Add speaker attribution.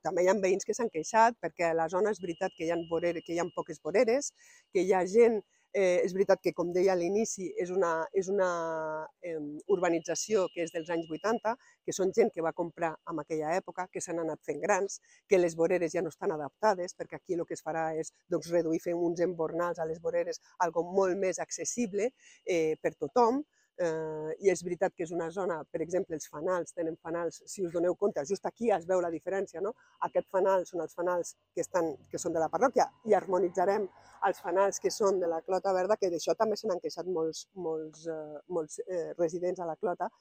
Speaker 1: també hi ha veïns que s'han queixat perquè a la zona és veritat que hi ha poques voreres, que hi ha gent, és veritat que, com deia a l'inici, és una urbanització que és dels anys 80, que són gent que va comprar en aquella època, que s'han anat fent grans, que les voreres ja no estan adaptades, perquè aquí el que es farà és reduir, fer uns embornals a les voreres, algo molt més accessible per tothom. I és veritat que és una zona, per exemple, els fanals, tenen fanals, si us doneu compte, just aquí es veu la diferència, no? Aquests fanals són els fanals que són de la parròquia i harmonitzarem els fanals que són de la Clota Verda, que d'això també se n'han queixat molts residents a la Clota,